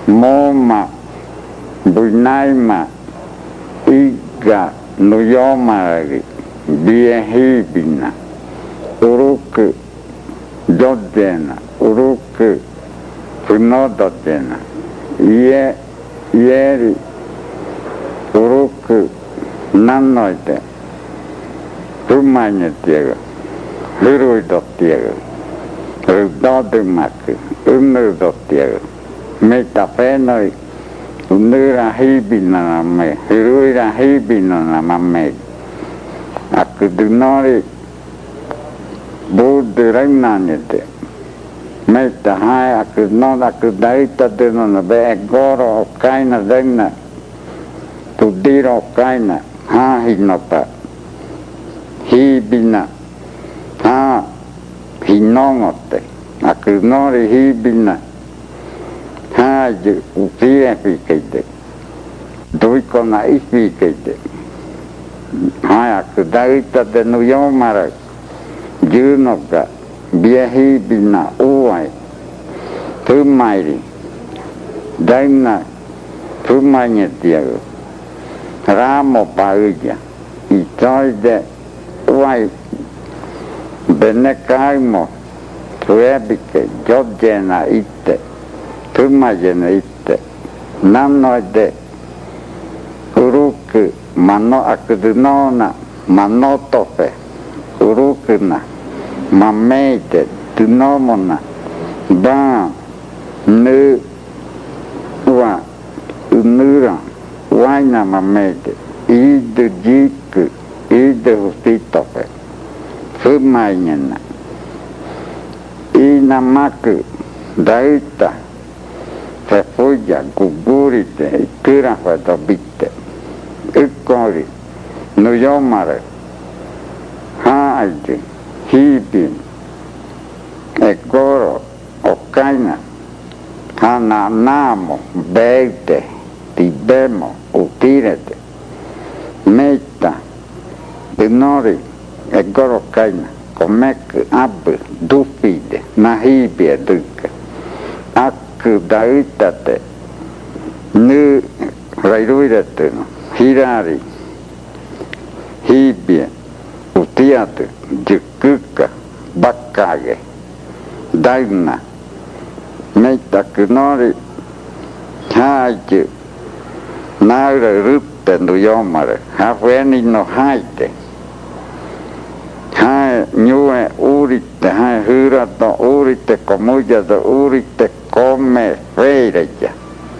Moma, Bunaima, Iga, Nuyomari, Biehibina, Uruk, Dodena, Uruk, Punodotena, Ieri, Uruk, Nanoide, Rumanetiega, Huruidottiega, Rudodumak, Unudottiega, Metafenoi, Unura Hibina me, Huruira Hibina me, Akudunori, Buduranete, Meta high, I could not, I could daita dinner, be goro of kaina dena, to diro kaina, ha hinota, hibina, ha hinongote, I could not hibina, ha upiaficate, duicona ificate, ha I could daita de Nuyomara, Junoka. Biehibina uai, Tumairi, Daina, Tumanetiago, Ramo Pauja, Itoide, uai, Benecaimo, Tuebike, Jodjena ite, Tumajena ite, Nanoide, Uruku, Mano Akudunona, Manotofe, Urukuna. Mamete, Tunomona, Ba, Nu, Wa, Unura, Waina Mamete, Ide Jiku, Ide Hustitofe, Fumainena, Inamaku, Daita, Fefuja, Gugurite, Ikurafa Dobite, Ukori, Nuyomare, Haide, Hibin, Egoro, Okaina, Hananamo, Beite, Tibemo, Utirete, Meta, Benori, Egoro Kaina, Comek, Ab, Dufide, Nahibia Duke, Aku Daitate, Nu Rairuirete, Hirari, Hibia, Utiate, Jukuka, Bakage, Daina, Meta Kunori, Haiju, Naura Rutte Nuyomare, Haveni no Haite, Hai Nue Urite, Hai Hurato Urite, Comuja do Urite, Come Feireja,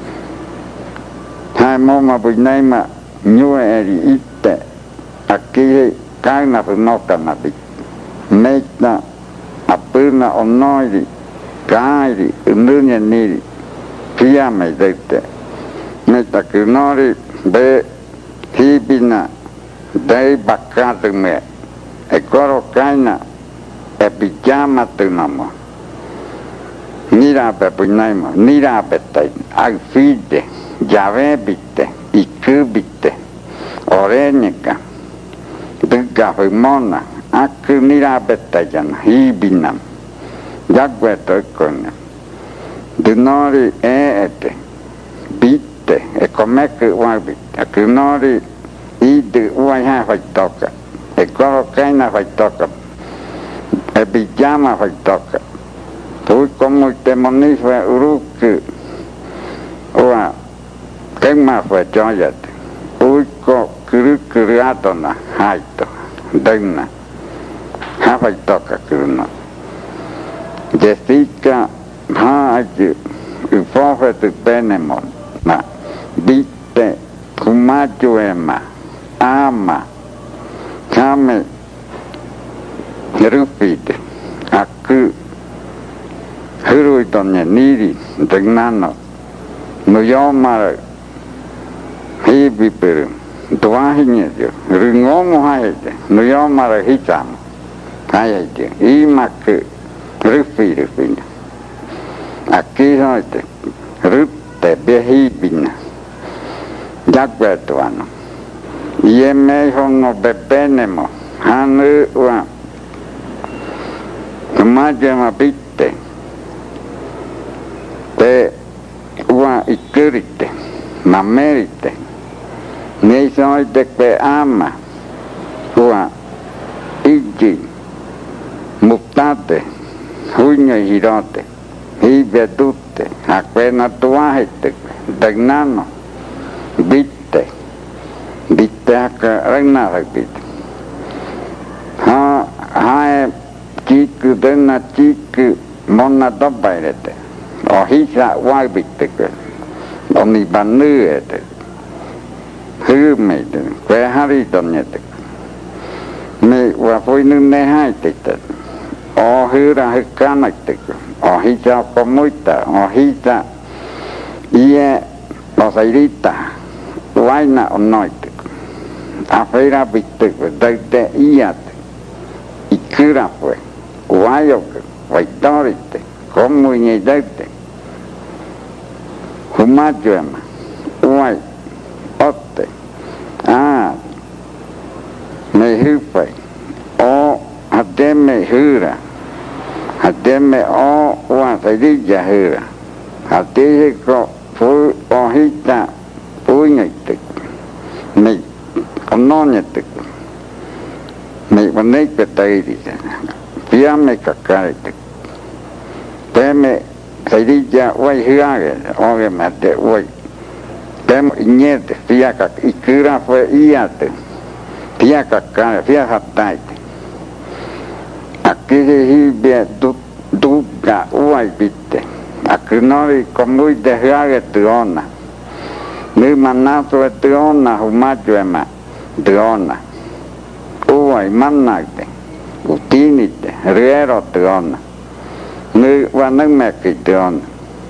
Hai Moma Bunaima, Nue Eri Ite, Aki Kaina Funokanabi, Meta Apuna Onoiri, Kairi, Ununya Niri, Piame Dete, Meta Kunori, Be Hibina, Dei Bakatume, Ekoro Kaina, Epijama Tunamo, Nira Bepunaimo, Nira Betai, Alfide, Javebite, Ikubite, Orenica, Gafimona, Aku Nira Betajan, Hibinam, Jagwetokone, Dunori Eete, Bite, Ecomecu Wabit, Akunori Ide Uaya Faitoka, Ekorokaina Faitoka, Ebijama Faitoka, Tui como Temonife Uruku, Ua, Kema Fajoyat, Uiko Kurukuriatona, Haito, Dena, Hafaitoka Kuruna. Jessica, Haji, Ufofetu Penemon, Na, Bite, Kumajuema, Ama, Kame, Rufide, Aku, Huruitonye Niri, Degnano, Nuyomara, Hibipirum, Duahinyejo, Ringomo Haide, Nuyomara Hitam, Haide, Imaku, Rufide, Aki Hoite, Rutte, Behibina, Jagwetuano, Yeme Hongo Bebenemo, Hanu, Kumajama Bitte, Te, Ua, ikurite, mamerite, neisoite que ama, ua iji, muptate, huño y girote, hibedute, acuena tuahite, dagnano, vite acá reina repite. Hae chiku dena chiku mona dobairete, o hisa wabite que, o ni banuete, humete, que haritonete. Me wafui nune haite, o hura hikanate, o hisa comuita, o hisa ie osairita, vaina o noite. Afeira vite, deite iate, ikura fue, guayoke, vaitorite, como inedeite, humajuema, uai, otte, me hupe, o hademe hura, hademe o uasairilla hura, hadehiko fu ohita puñete, me ononete, me vaneke tairite, piame kakarite, teme sairilla uai huage, oge mate uai, teme iñete, fiaka ikura fue iate, fiaka kare, fiaka taite, aquí se hibia duga uai vite, akunori komui de huage tuona, ni manato e tuona humajuema, tuona, uai managte, utinite, riero tuona, ni wanameki tuona.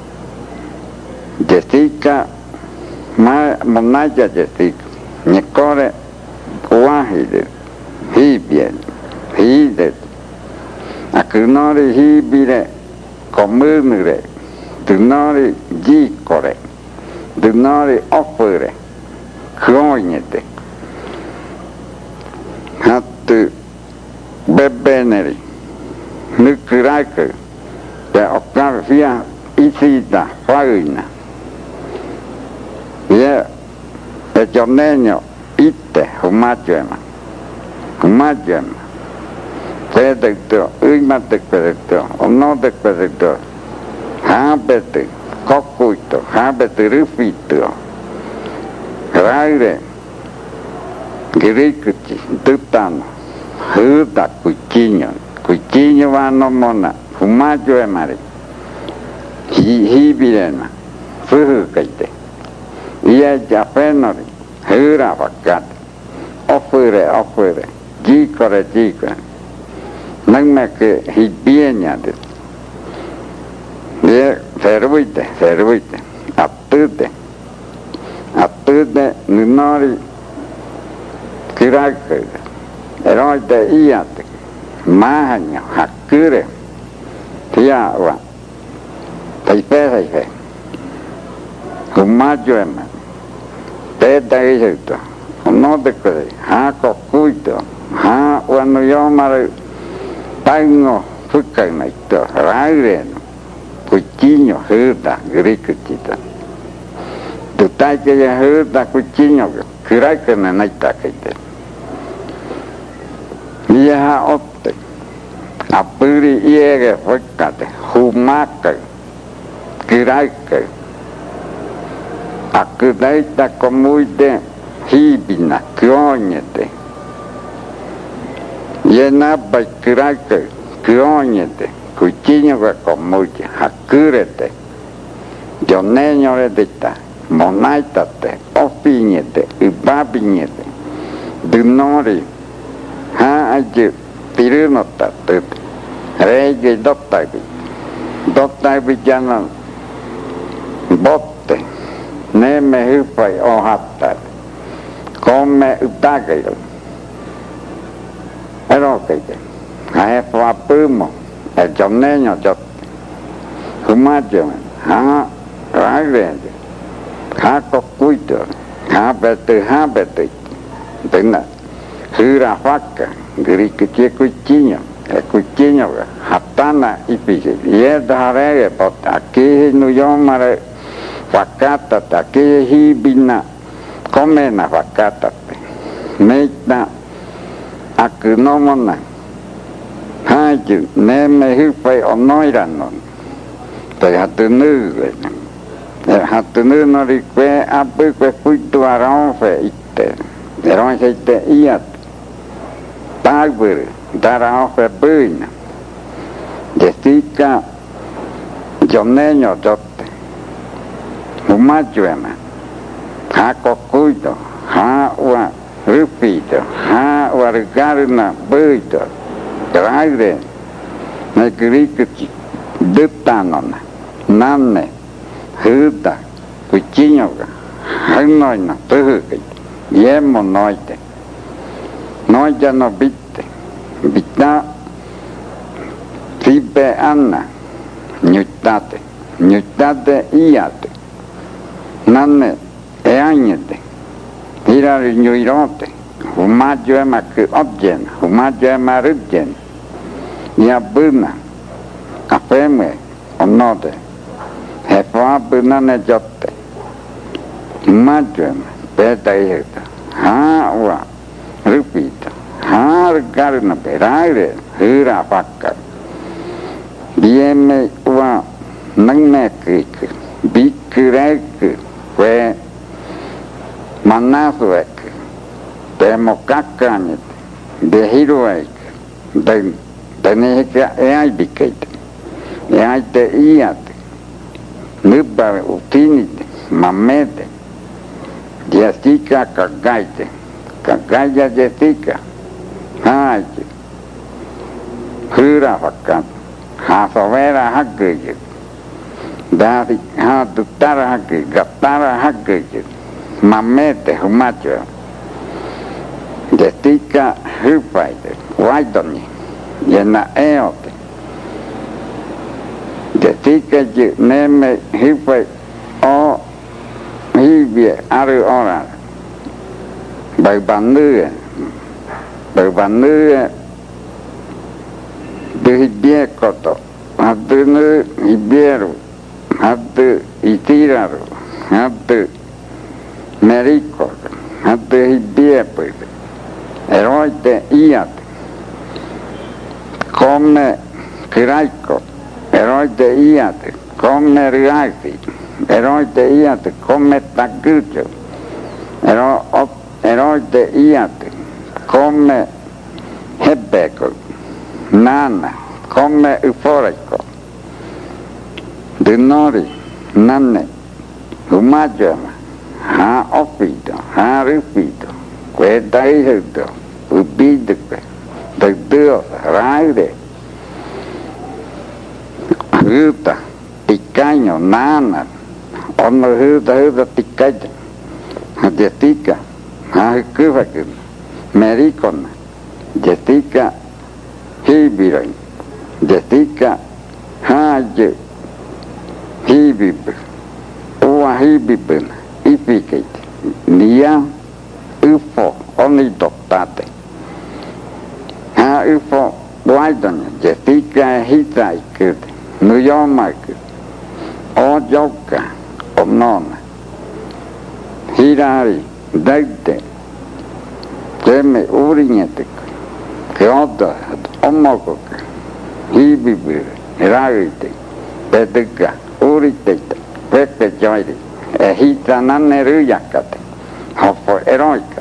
Jessica, monaya Jessica, nikore uahide, hibien, hide, akunori hibire, komunire, tunori jikore, tunori offere, kroinete, hattu bebeneri, nukuraku, te okavia isida, fauna, ye, e giornegno, ite, humajuema, pedecto, uimatecpedecto, onodecpedecto, habete, cocuito, habete rufito, raire, giricuti, tutano, huda, cuchillo vano mona, humajuemari, hibirena, fuhucaite, ie japenori, hura vacate, offere, gicore, non me che hibieniate, ie fervite, attute, minori, kirake, eroite iate, mahagno, hakure, tiawa, taipe, humajuema, peda isito, no de così, cocuito, quando io mare tango, fucanaito, raireno, cuchillo, hurda, gricutita. Tu tai che ya hurda, cuchillo, kirai che ne naita kite. Ia otte, apuri iege fucate, humaka, kirai che, akudaita comuide, hibina, kiognete. Yenaba kirake, kiognete, cuchillo che comuide, hakurete. Giornegno redita, monaitate, opignete, ubabignete. Dunori, aggi, tirunotate, rege dottavi già botte, neme hupai o hattate. Come utagayo, erokite, fa primo, e giornegno giotto, humaggio, ragrede, cocuito, habete, tenna, hura facca, gricucci cucigno, e cucigno, hatana ipisi, ieda harege, a chi nu yomare, Fakata ta ke hibina komena fakata te meita akunomona haju neme hipai onoiranon te hatunu no rikwe apu kwe kuitu aronfe ite eronse ite iat tagbur daranfe buina desika joneño dote humajuema ha kokuito ha wa rupito ha wa rigarna buito graire ne grikuchi dutanona nanne huta kuchinyoga hannoina tuhuki yemo noite noite no bitte bitta tipe anna nyuttate iate nanne eagnete hirari nyuirote humajuema ku objena humajuema ruggen yabuna afeme onode hefa bunane jotte humajuema bedayeta hawa rupita har garna beraire hira fakka dieme wa nangnek bikrek we manasuek demokakanyet dehiruek deneheka eai bikait eai te iat nubbar utinit mamete diastika kagaya jestika haji hura fakkat hasovera haggejit dari hatutara haggejit gattara haggejit mamete humacho jestika hypaite vaidoni jena eote jestika neme hypai o hibie aru ora berbanue behibie koto hatu hibieru hatu itiraru hatu meriko hatu hibie pues eroite iat come kiraiko eroite iat come riaisi eroite iat come tagucho eroite iat come hebeko nana come euforeko dinori nanne humajama ha ofito ha rupito que daihudo ubidque de Dios raire huta picaño nana ono huta picaño jetika ha kuvakin merikon jetika hibirai jetika haje hibib uwa hibibin ifikait nia ufo onidoktate ha ufo waidon jetika hitaikut nuyomakut ojoka onona hirari daite teme uriñetek keoda omokok hibibir raite pedika uritete pepe joiri hita nanneru yakate hofo eroika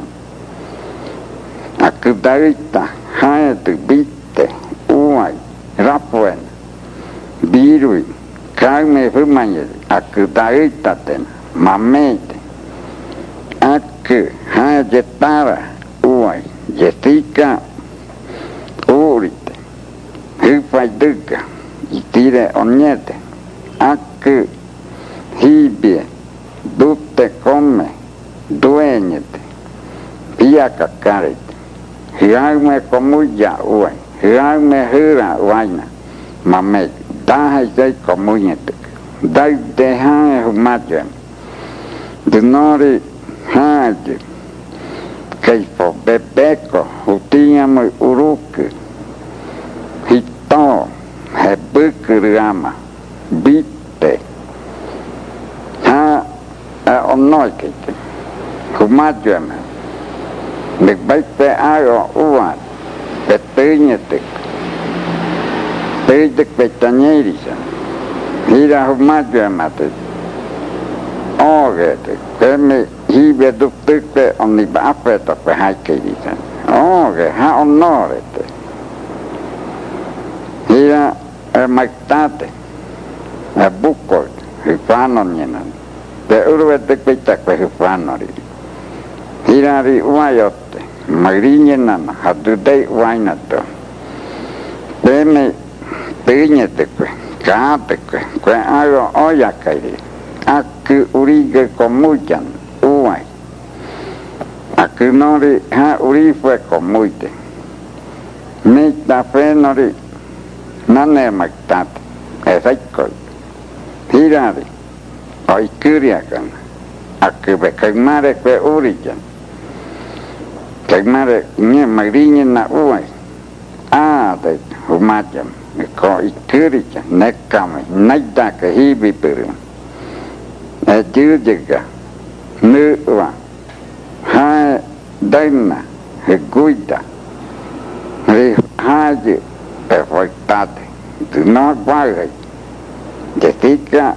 akudaita haetu bitte uai rapuen birui kaume fumanyeri akudaitaten mamete aku haejetara uai jetika urite hupaiduka itire onyete aku hibie dute come dueñete piaka karite hiaume komuya uai hiaume hura uaina mame dahai zai komuñete dai dehae humajem dinori haje keifo bebeko hutiñamo uruku hito hebukuriama bitte ha ông nói cái không mát cho mà được bách về ai ở uat về tới nhật tới được về chân nhảy đi sao hi ra không mát cho mà tới cái mình hi về đục tức về ông đi bác về tập về hai cái đi sao ha ông nói đấy hi ra mạch ta đấy bucco hifanon nyenan de urwete petak pe hifanori hirari uayote magrinyenan hadudai uainato peme peñete kate kwe ayo oyakairi aku urige komujan uai aku nori ha urife komuite mita fenori nane maktate esaikoi hirari oi kyriakan akbe kagmare kwe urijan kagmare nye magrinyen na uai de humajam ko ikyrijan nekame naidaka hibi perum jirjiga nuwa ha daina guida ri haji perfectate do not worry Jessica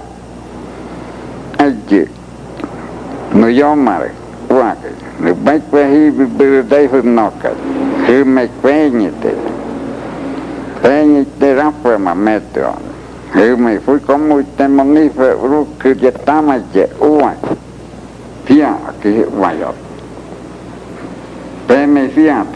aji no yomare wake no baikwe hi birday hunnoka hi mekwenyete penyete rafa mametro hi me fui como temonife ruk jetamaje uwa pia ki wayo peme fiate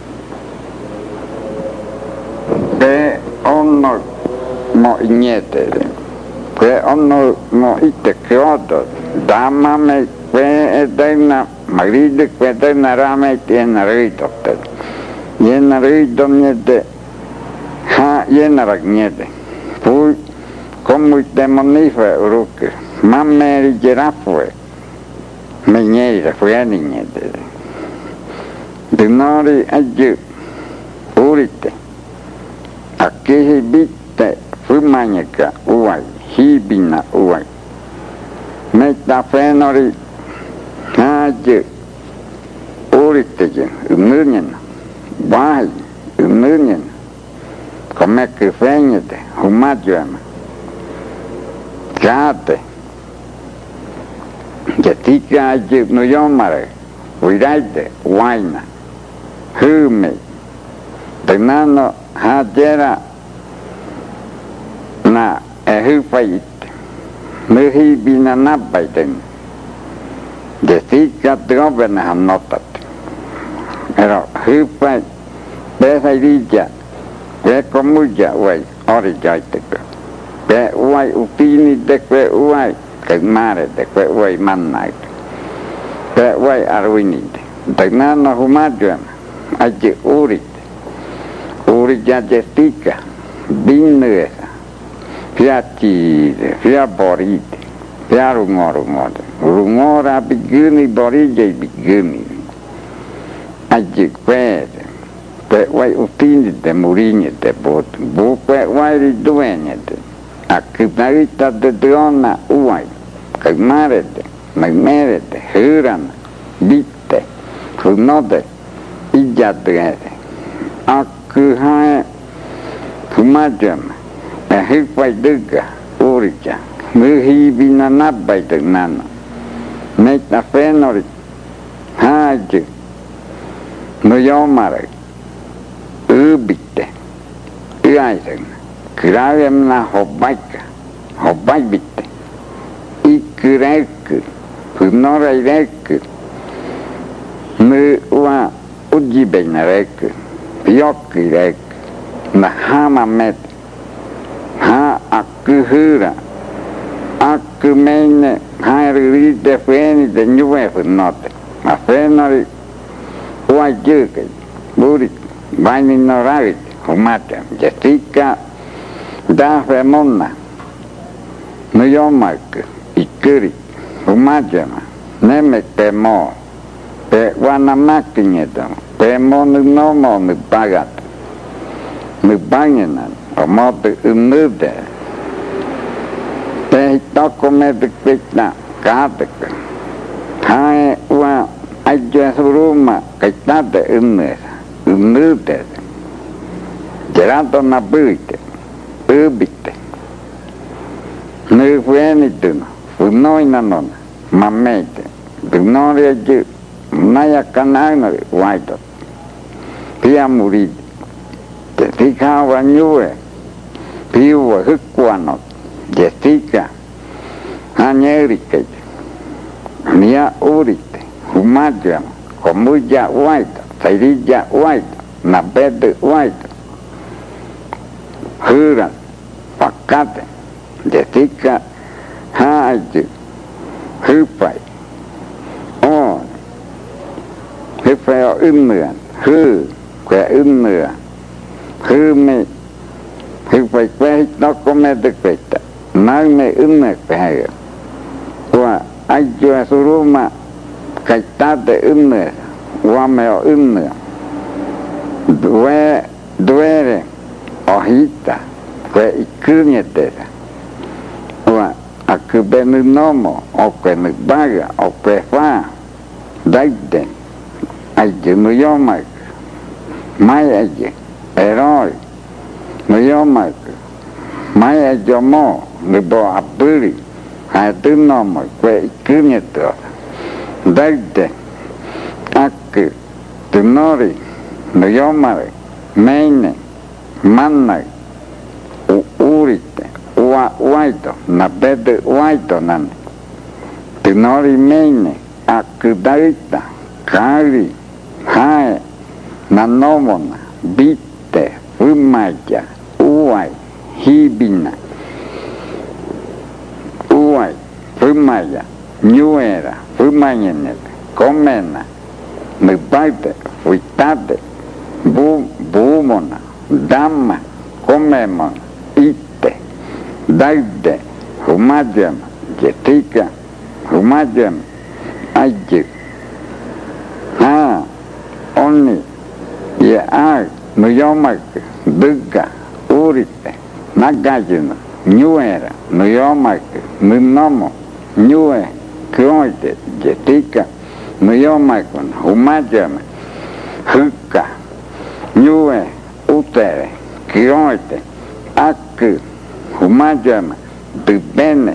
pe onno mo ignete que onno no ite creodo dama me que edena magride que edena rame tiene rito yena rito niete ha yena ragnete poi come il demonife ruke mamme giraffe me niente fue niente de nori aggi urite akhi bitte fumanyaka uai hibina uai meta fenori haje uriteje umurnen bai umurnen come che fegnete humajama kate jetika aje no yomare uiraide waina hume denano hajera na hufait mehi binana baiden jetika drobena hanotat ero hufait behairija be komuja wai orijaite be wai upini dekwe wai kemare dekwe wai mannai be wai arwini denano humajuan aje urija jetika binesa piatti pia borite pia rungora biguni borige biguni aje kwete pe wai utini de murinye de bot bu pe wai riduenye de akipnarita de drona uai kagmarete magmerete hurana bitte kunode ijadrete akuhae kumajama hifai duga urija muhi binana baitanana meta fenori haje no yomare ubite uaisen kravem na hobai bitte ikurek punora irek mu wa ujibenarek piokirek na hamamet ha akuhura akumene hairi de feni de nyue note ma fenori uai juke burit bani noravit humata jetika da femonna no yomak ikuri humajama neme temo pe wana makinyeto pe mon no mon pagat me banyanan omote umude pe tokome de pekna katek aja suruma kaitate unnute gerato na buite ubite nu fuenituno funoina nona mamete dunori aju naya kanagno waito pia muridi tika wanyue piwa hukwanot jestika hanyerike nia urite humadjam komuja waito sairija waito nabede waito huran pakate jestika haaju hupai on hupai o umnuan hu kwe umnuan hu me hupai kwe no come de kweta nang me umne kwe wa ajo suruma kaitate umne wa me o umne duere ohita kwe ikunyete wa akubenu nomo okwe nubaga okwe fa daiden ajo nuyomak mai aje eroi nuyomak mai ajo mo nubo apuri hatu nomo kwe ikunyeto daiden aku tunori nuyomare meine manna urite waito nabede waito nani tunori meine akudaita kari hae nanomona bite fumaja uai hibina uai fumaja nyuera fumayenete komena nubaite fuitate bumona dama komemona ite daide humadjam jetika humadjam aje ha oni ye ai nuyomak duga urite nagajino nyuera nuyomak nunomo nyue kroite jetika nuyomak humadjam hukka nyue utere kroite aku humadjam dubene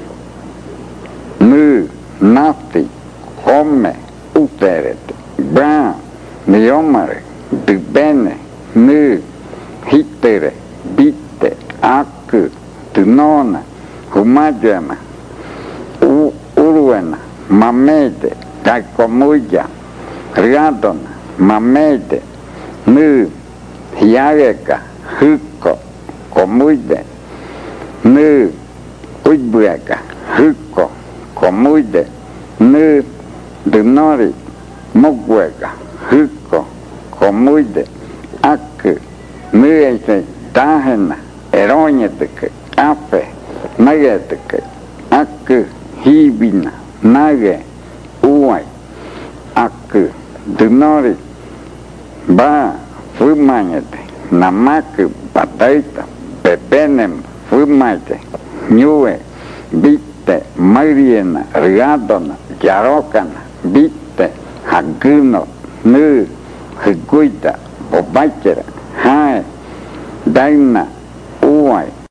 nu nafti come uterete bra niyomare dubene nu hitere bite aku tunona humadjama uruena mamete kaikomuja riadona mamete nu hiageka hukko komuide nu ujbueka hukko komuide nu dunori mugweka hukko komuide aku nu ese tahena eroñeteke ape nageteke aku hibina nage uai aku dunori ba fumañete namaku pataita pepenem fumaite nyue bite mariena riadona yarokana bite haguno nu higuita obachera hae daina uai